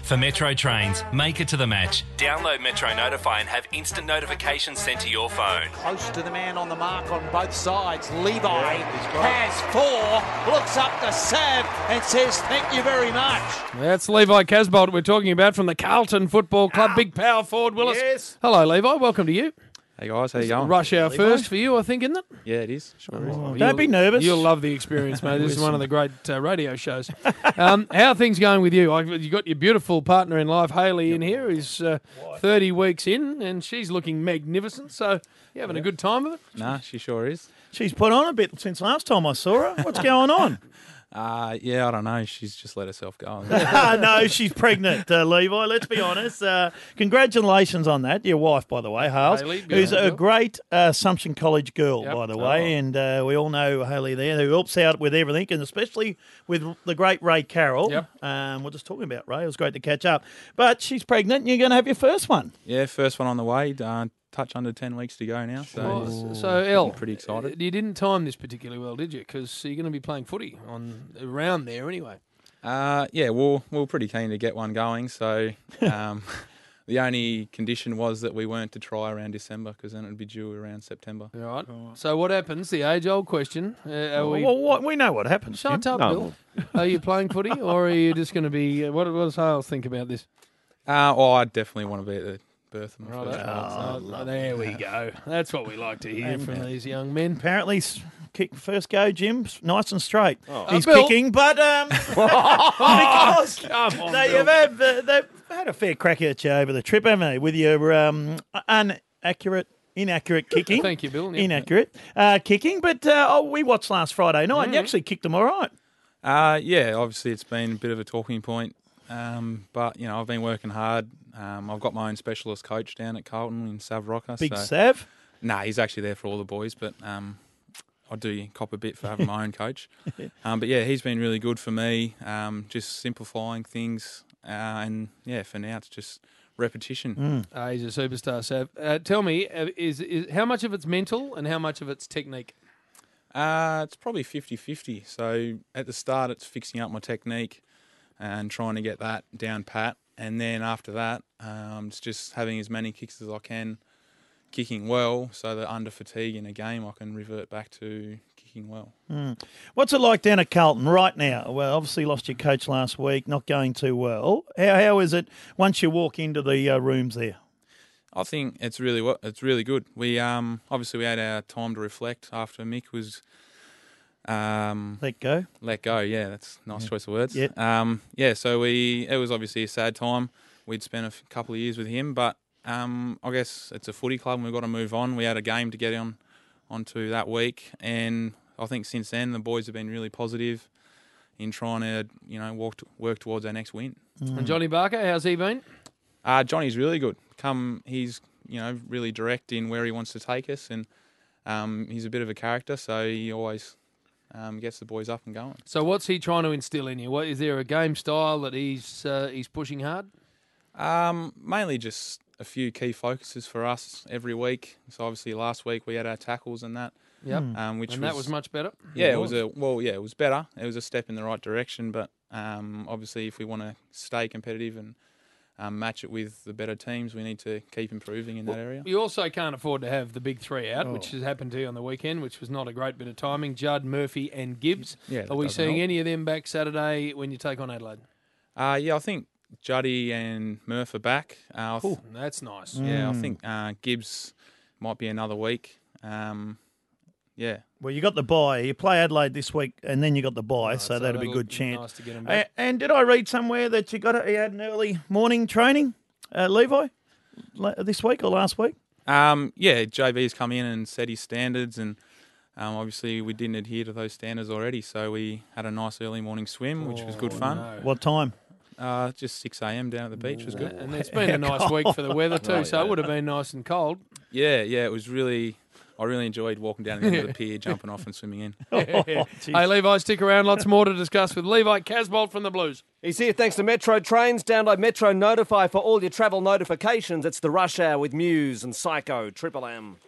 For Metro Trains, make it to the match. Download Metro Notify and have instant notifications sent to your phone. Close to the man on the mark on both sides. Levi has 4, looks up to Sav and says thank you very much. That's Levi Casbolt we're talking about from the Carlton Football Club. Big power forward, Willis. Yes. Hello, Levi. Welcome to you. Hey guys, how you going? Rush hour first for you, I think, isn't it? Yeah, it is. Sure is. Don't be nervous. You'll love the experience, mate. This is one of the great radio shows. How are things going with you? You've got your beautiful partner in life, Hayley, in here, who's 30 weeks in, and she's looking magnificent. So you having a good time of it? Nah, she sure is. She's put on a bit since last time I saw her. What's going on? Yeah, I don't know. She's just let herself go. No, she's pregnant, Levi. Let's be honest. Congratulations on that. Your wife, by the way, Hales, Hayley, who's a girl. great Assumption College girl, Yep. by the way. And we all know Hayley there, who helps out with everything, and especially with the great Ray Carroll. Yep. We're just talking about Ray. It was great to catch up. But she's pregnant, and you're going to have your first one. Yeah, first one on the way. Touch under 10 weeks to go now. So, El, pretty excited. You didn't time this particularly well, did you? Because you're going to be playing footy around there anyway. Yeah, we're pretty keen to get one going. So the only condition was that we weren't to try around December because then it would be due around September. All right. So what happens? The age-old question. We know what happens. Shut Jim. up, Bill. Are you playing footy, or are you just going to be? What does Hales think about this? I definitely want to be at the birth of my first child. So. There we go. That's what we like to hear from these young men. Apparently, kick first go, Jim, nice and straight. He's Bill. kicking, but because they've had a fair crack at you over the trip, haven't they, with your inaccurate kicking. Thank you, Bill. Yep. Inaccurate kicking, but we watched last Friday night, and you actually kicked them all right. Yeah, obviously it's been a bit of a talking point, but I've been working hard. I've got my own specialist coach down at Carlton in Sav Rocker. Big Sav? Nah, he's actually there for all the boys, but I do cop a bit for having my own coach. But yeah, he's been really good for me, just simplifying things. And yeah, for now it's just repetition. He's a superstar, Sav. Tell me, is how much of it's mental and how much of it's technique? It's probably 50-50. So at the start it's fixing up my technique and trying to get that down pat. And then after that, it's just having as many kicks as I can, kicking well, so that under fatigue in a game I can revert back to kicking well. What's it like down at Carlton right now? Well, obviously lost your coach last week, not going too well. How is it once you walk into the rooms there? I think it's really good. We obviously we had our time to reflect after Mick was Let go. let go. Yeah, that's a nice choice of words. Yeah. So it was obviously a sad time. We'd spent a couple of years with him, but I guess it's a footy club and we've got to move on. We had a game to get onto that week, and I think since then the boys have been really positive in trying to work towards our next win. And Johnny Barker, how's he been? Johnny's really good. He's really direct in where he wants to take us, and he's a bit of a character, so he always gets the boys up and going. So what's he trying to instill in you? What is there a game style that he's pushing hard? Mainly just a few key focuses for us every week. So obviously last week we had our tackles and that. Yep. That was much better. Yeah, it was better. It was a step in the right direction, but obviously if we want to stay competitive and match it with the better teams, we need to keep improving in that area. You also can't afford to have the big three out, which has happened to you on the weekend, which was not a great bit of timing. Judd, Murphy and Gibbs. Yeah, that Are we doesn't seeing help. any of them back Saturday when you take on Adelaide? Yeah, I think Juddy and Murph are back. That's nice. Yeah, I think Gibbs might be another week. Yeah. Well, you got the bye. You play Adelaide this week, and then you got the bye, so that'll be a good chance. Nice to get them back. And did I read somewhere that you had an early morning training, Levi, this week or last week? Yeah, JV's come in and set his standards, and obviously we didn't adhere to those standards already, so we had a nice early morning swim, which was good fun. No. What time? Just 6 a.m. down at the beach was good. And it's been a nice week for the weather too, so it would have been nice and cold. Yeah, it was really. I really enjoyed walking down the end of the pier, jumping off and swimming in. Hey, Levi, stick around. Lots more to discuss with Levi Casbolt from the Blues. He's here thanks to Metro Trains. Download Metro Notify for all your travel notifications. It's the Rush Hour with Muse and Psycho, Triple M.